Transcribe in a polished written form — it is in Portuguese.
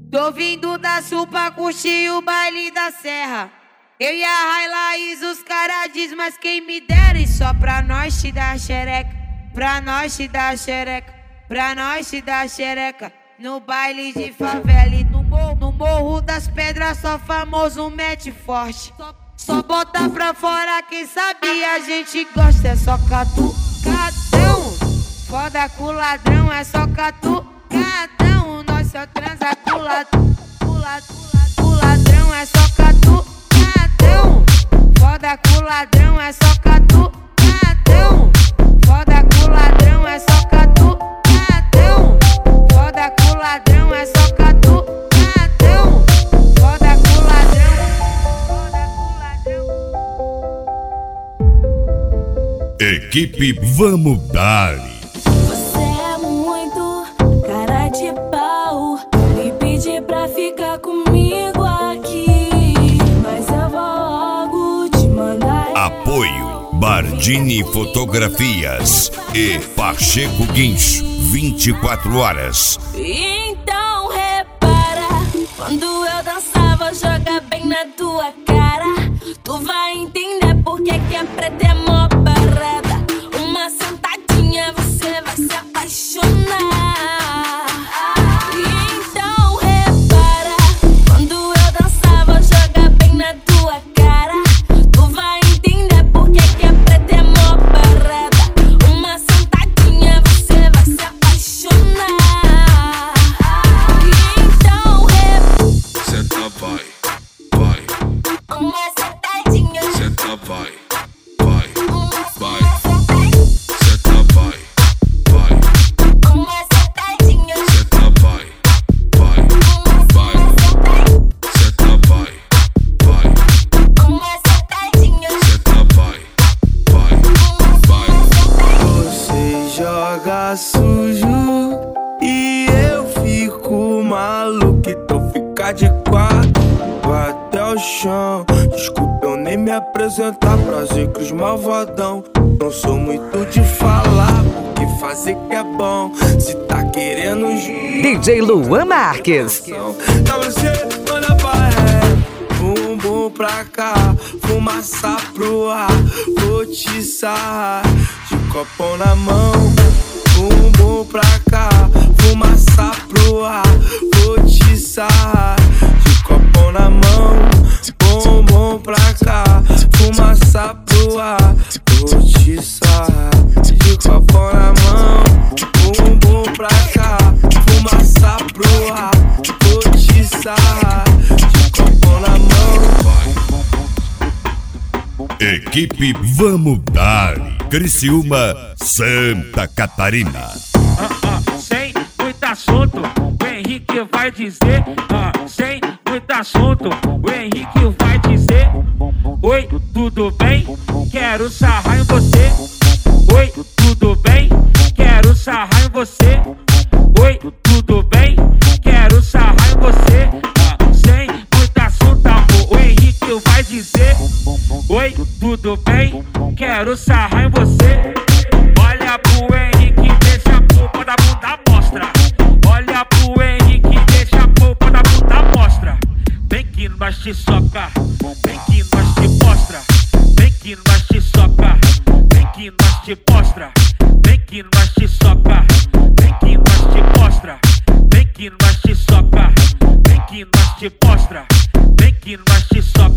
Tô vindo da Sul pra curtir o baile da Serra. Eu e a Railaís, os caras diz, mas quem me dera. E só pra nós te dar xereca, pra nós te dar xereca, pra nós te dar xereca. No baile de favela e no morro das pedras, só famoso mete forte. Só bota pra fora, quem sabe a gente gosta. É só catucadão, foda com ladrão. É só catucadão, nós só transa com ladrão. É só catucadão, foda com ladrão. É só catucadão, foda com ladrão. É só catucadão, foda com ladrão. É só catucadão, foda com ladrão. Equipe Vamos Dar. Você é muito cara de pau, me pede pra ficar comigo aqui, mas eu vou logo te mandar. Apoio Bardini Fotografias e Pacheco Guincho, 24 horas. Então repara, quando eu dançava, joga bem na tua cara. Tu vai entender por que é preta é mó parada. Uma sentadinha você vai se apaixonar. Então repara, quando eu dançava, joga bem na tua cara. Tu vai entender por que é preta é mó parada. Uma sentadinha você vai se apaixonar. Então senta, vai, vai. uma sentadinha. Senta, vai, vai, vai. Senta, vai, vai. Uma sentadinha. Senta, vai, vai, vai. Senta, vai, vai. Uma sentadinha. Senta, vai, vai, vai. Você joga sujo e eu fico maluco. Então fica de quatro, vai até o chão. Desculpa eu nem me apresentar, prazer que os malvadão. Não sou muito de falar, porque fazer que é bom. Se tá querendo DJ Luan Marques. Pra você, manda pra ré, bumbum pra cá, fumaça pro ar. Vou te sarrar, de copão na mão. Bumbum pra cá, fumaça pro ar. Vou te sarrar, de copão na mão. Bumbum pra cá, fumaça pro ar. Vou te sarrar, de copão na mão. Bumbum pra cá, fumaça pro ar. Vou te sarrar, de copão na mão. Equipe Vamos Dar. Criciúma, Santa Catarina. Sem muito assunto, o Henrique vai dizer. Sem muito assunto, o Henrique vai dizer. Oi, tudo bem? Quero sarrar em você. Oi, tudo bem? Quero sarrar em você. Oi, tudo bem? Quero sarrar em você. Sem muito assunto, amor, o Henrique vai dizer. Oi, tudo bem? Quero sarrar em você. Olha pro Henrique, deixa a polpa da bunda mostra. Olha pro Henrique, deixa a polpa da bunda mostra. Vem que nós te soca, vem que nós te mostra. Vem que nós te soca, vem que nós te mostra. Vem que nós te soca, vem que nós te mostra. Vem que nós te soca, vem que nós te mostra. Vem que nós te soca.